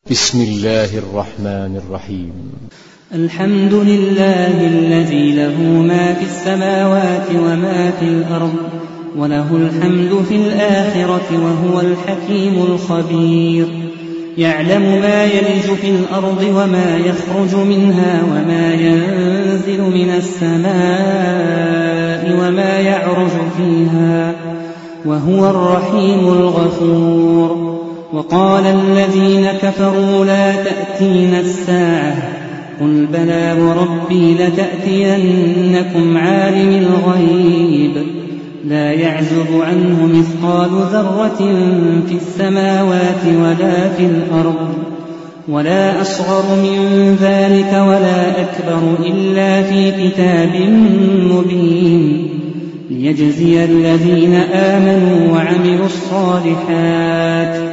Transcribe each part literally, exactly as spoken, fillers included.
بسم الله الرحمن الرحيم. الحمد لله الذي له ما في السماوات وما في الأرض وله الحمد في الآخرة وهو الحكيم الخبير. يعلم ما يلج في الأرض وما يخرج منها وما ينزل من السماء وما يعرج فيها وهو الرحيم الغفور. وقال الذين كفروا لا تأتينا الساعة قل بلى وربي لتأتينكم عالم الغيب لا يعزب عنه مثقال ذرة في السماوات ولا في الأرض ولا أصغر من ذلك ولا أكبر إلا في كتاب مبين ليجزي الذين آمنوا وعملوا الصالحات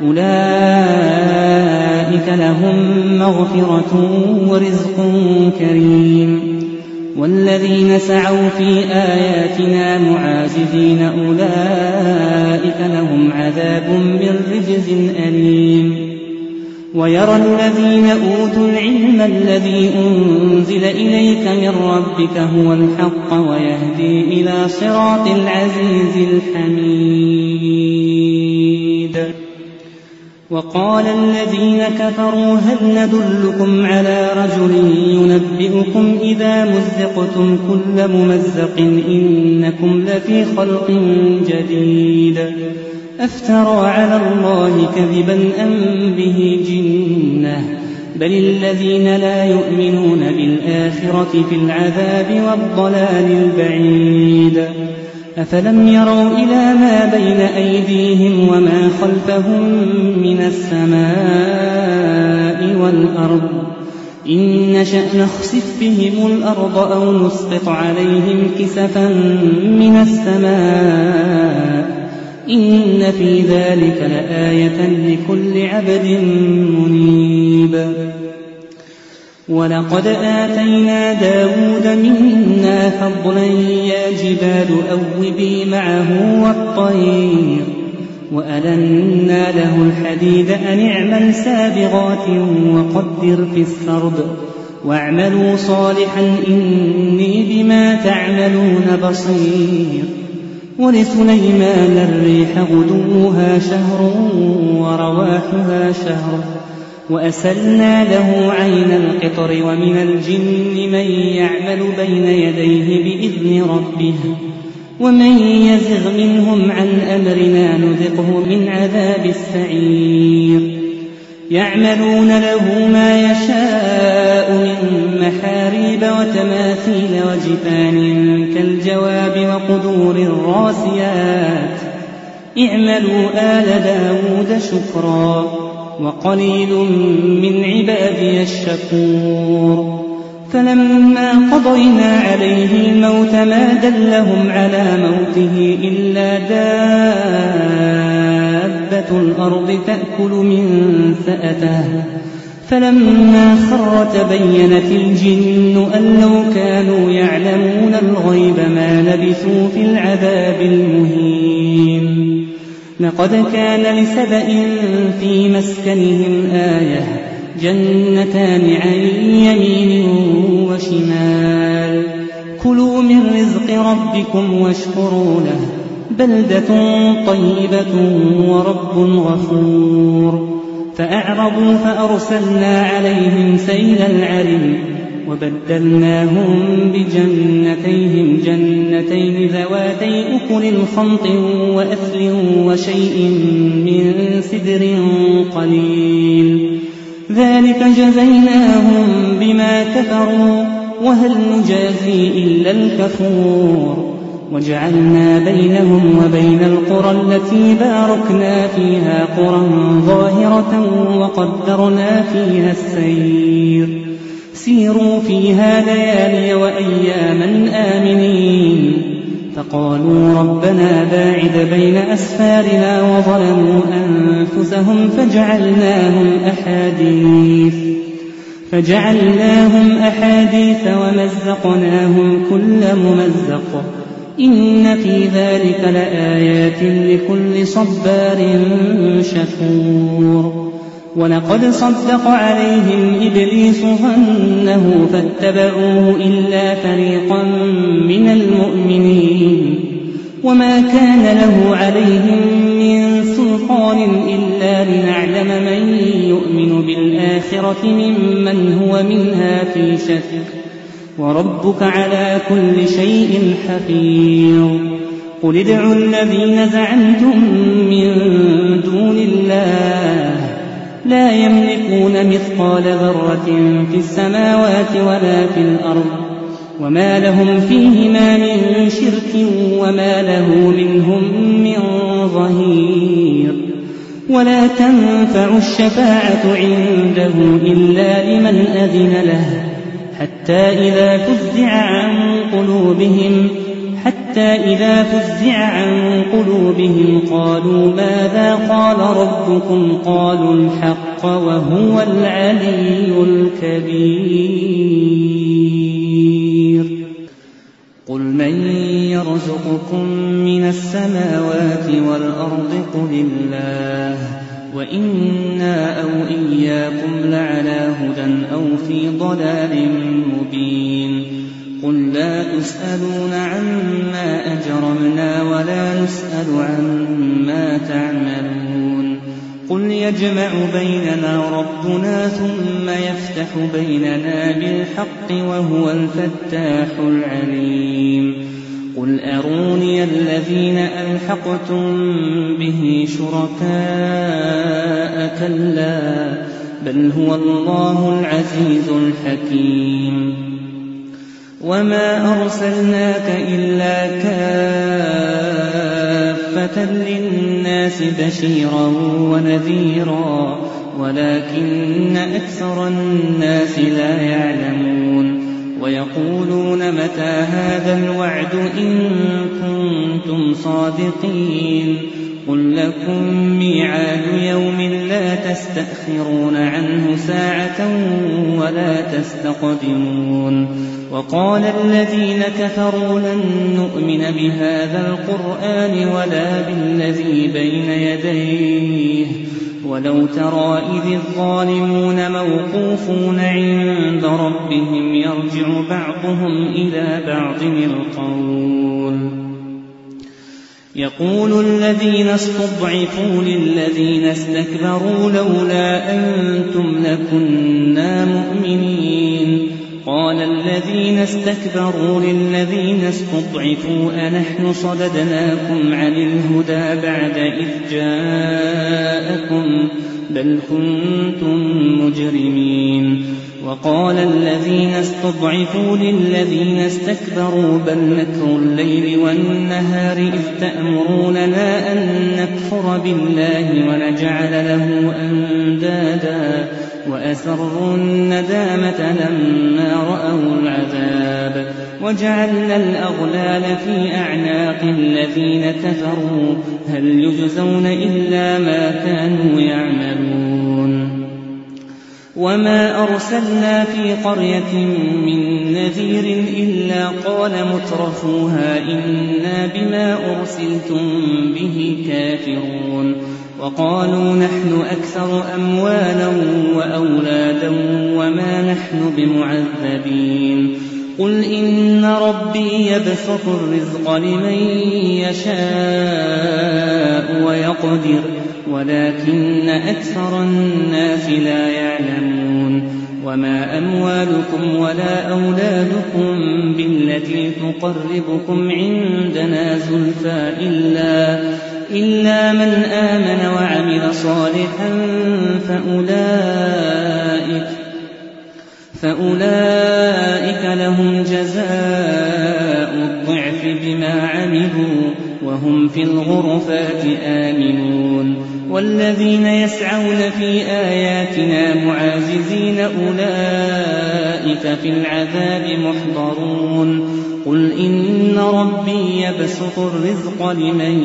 أولئك لهم مغفرة ورزق كريم. والذين سعوا في آياتنا معاجزين أولئك لهم عذاب من رجز أليم. ويرى الذين أوتوا العلم الذي أنزل إليك من ربك هو الحق ويهدي إلى صراط العزيز الحميد. وقال الذين كفروا هل ندلكم على رجل ينبئكم إذا مزقتم كل ممزق إنكم لفي خلق جديد أفترى على الله كذبا أم به جنة بل الذين لا يؤمنون بالآخرة في العذاب والضلال البعيد. أفلم يروا إلى ما بين أيديهم وما خلفهم من السماء والأرض إن نشأ نخسف بهم الأرض أو نسقط عليهم كسفا من السماء إن في ذلك لآية لكل عبد منيب. ولقد آتينا داود منا فضلا يا جبال أوبي معه والطير وألنا له الحديد أن اعمل سابغات وقدر في السرد واعملوا صالحا إني بما تعملون بصير. ولسليمان الريح غدوها شهر ورواحها شهر وأسلنا له عين القطر ومن الجن من يعمل بين يديه بإذن ربه ومن يزغ منهم عن أمرنا نذقه من عذاب السعير. يعملون له ما يشاء من محاريب وتماثيل وجفان كالجواب وقدور الراسيات اعملوا آل داود شكرا وقليل من عبادي الشكور. فلما قضينا عليه الموت ما دلهم على موته إلا دابة الأرض تأكل من سأته فلما خر تبينت الجن أن لو كانوا يعلمون الغيب ما لبثوا في العذاب المهين. لقد كان لسبإ في مسكنهم آية جنتان عن يمين وشمال كلوا من رزق ربكم واشكروا له بلدة طيبة ورب غفور. فأعرضوا فأرسلنا عليهم سيل العرم وبدلناهم بجنتيهم جنتين ذواتي أكل خمط وأثل وشيء من سدر قليل ذلك جزيناهم بما كفروا وهل نجازي إلا الكفور. وجعلنا بينهم وبين القرى التي باركنا فيها قرى ظاهرة وقدرنا فيها السير سيروا فيها ليالي وأياما آمنين. فقالوا ربنا باعد بين أسفارنا وظلموا أنفسهم فجعلناهم أحاديث فجعلناهم أحاديث ومزقناهم كل ممزق إن في ذلك لآيات لكل صبار شكور. ولقد صدق عليهم إبليس ظنه فاتبعوه إلا فريقا من المؤمنين وما كان له عليهم من سلطان إلا لنعلم من يؤمن بالآخرة ممن هو منها في شك وربك على كل شيء حفيظ. قل ادعوا الذين زعمتم من دون الله لا يملكون مثقال ذرة في السماوات ولا في الأرض وما لهم فيهما من شرك وما له منهم من ظهير. ولا تنفع الشفاعة عنده إلا لمن أذن له حتى إذا فزع عن قلوبهم حتى إذا فزع عن قلوبهم قالوا ماذا قال ربكم قالوا الحق وهو العلي الكبير. قل من يرزقكم من السماوات والأرض قل الله وإنا أو إياكم لعلى هدى أو في ضلال مبين. قل لا تسألون عما أجرمنا ولا نسأل عما تعملون. قل يجمع بيننا ربنا ثم يفتح بيننا بالحق وهو الفتاح العليم. قل أروني الذين ألحقتم به شركاء كلا بل هو الله العزيز الحكيم. وما أرسلناك إلا كافة للناس بشيرا ونذيرا ولكن أكثر الناس لا يعلمون. ويقولون متى هذا الوعد إن كنتم صادقين. قل لكم ميعاد يوم لا تستأخرون عنه ساعة ولا تستقدمون. وقال الذين كفروا لن نؤمن بهذا القرآن ولا بالذي بين يديه ولو ترى إذ الظالمون موقوفون عند ربهم يرجع بعضهم إلى بعض القول يقول الذين استضعفوا للذين استكبروا لولا أنتم لكنا مؤمنين. قال الذين استكبروا للذين استضعفوا أنحن صددناكم عن الهدى بعد إذ جاءكم بل كنتم مجرمين. وقال الذين استضعفوا للذين استكبروا بل مكر الليل والنهار إذ تأمروننا أن نكفر بالله ونجعل له أندادا وأسروا الندامة لما رأوا العذاب وجعلنا الأغلال في أعناق الذين كفروا هل يجزون إلا ما كانوا يعملون. وما أرسلنا في قرية من نذير إلا قال مترفوها إنا بما أرسلتم به كافرون. وقالوا نحن أكثر أموالا وأولادا وما نحن بمعذبين. قل إن ربي يبسط الرزق لمن يشاء ويقدر ولكن أكثر الناس لا يعلمون. وما أموالكم ولا أولادكم بالتي تقربكم عندنا زلفى إلا, إلا من آمن وعمل صالحا فأولئك, فأولئك لهم جزاء الضعف بما عملوا وهم في الغرفات آمنون. والذين يسعون في آياتنا معاجزين أولئك في العذاب محضرون. قل إن ربي يبسط الرزق لمن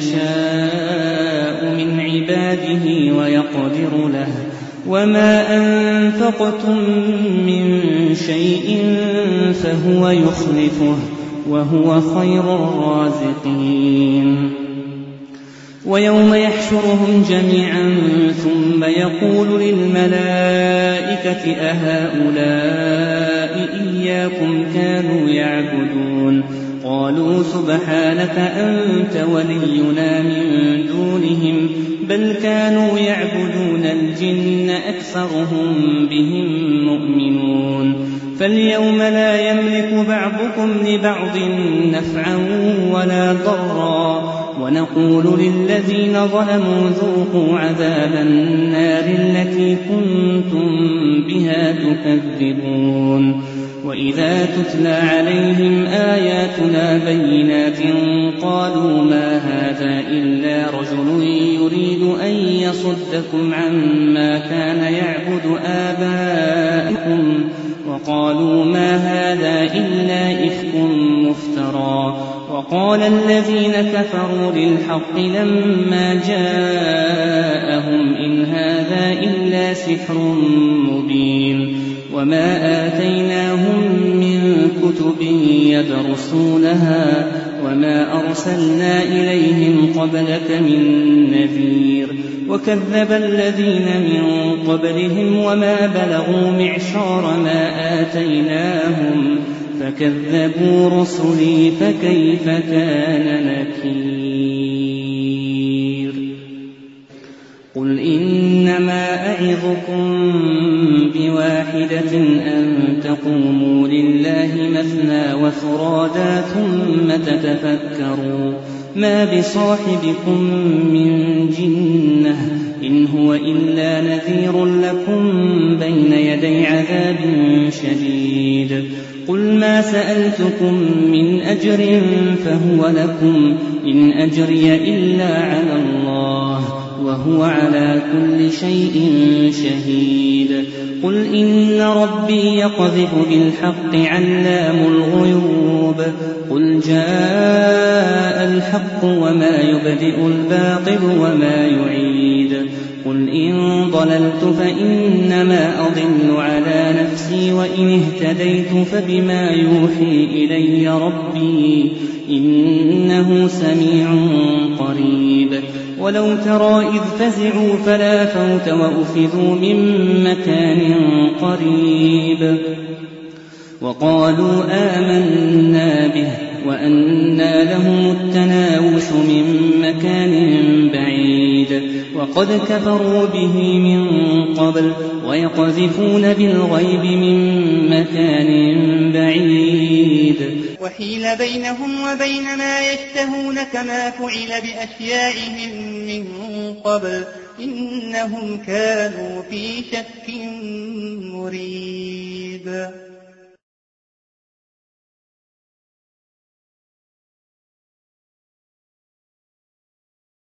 يشاء من عباده ويقدر له وما أنفقتم من شيء فهو يخلفه وهو خير الرازقين. ويوم يحشرهم جميعا ثم يقول للملائكة أهؤلاء إياكم كانوا يعبدون قالوا سبحانك أنت ولينا من دونهم بل كانوا يعبدون الجن أكثرهم بهم مؤمنون فاليوم لا يملك بعضكم لبعض نفعا ولا ضرا ونقول للذين ظلموا ذوقوا عذاب النار التي كنتم بها تكذبون وإذا تتلى عليهم آياتنا بينات قالوا ما هذا إلا رجل يريد أن يصدكم عما كان يعبد آباؤكم وقالوا ما هذا إلا إفك مفترى وقال الذين كفروا للحق لما جاءهم إن هذا إلا سحر مبين وما آتيناهم من كتب يدرسونها وما أرسلنا إليهم قبلك من نذير وكذب الذين من قبلهم وما بلغوا معشار ما آتيناهم فكذبوا رسلي فكيف كان نكير قل إنما أعظكم بواحدة أن تقوموا لله مثنى وفرادا ثم تتفكروا ما بصاحبكم من جنة إن هو إلا نذير لكم بين يدي عذاب شديد قل ما سألتكم من أجر فهو لكم إن أجري إلا على الله وهو على كل شيء شهيد قل إن ربي يقذف بالحق علام الغيوب قل جاء الحق وما يبدئ الباطل وما يعيد قل إن ضللت فإنما أضل على نفسي وإن اهتديت فبما يوحي إلي ربي إنه سميع قريب ولو ترى إذ فزعوا فلا فوت وأخذوا من مكان قريب وقالوا آمنا به وأنى لهم التناوش من مكان بعيد وقد كفروا به من قبل ويقذفون بالغيب من مكان بعيد وحيل بينهم وبين ما يشتهون كما فعل بأشيائهم من قبل إنهم كانوا في شك مريب.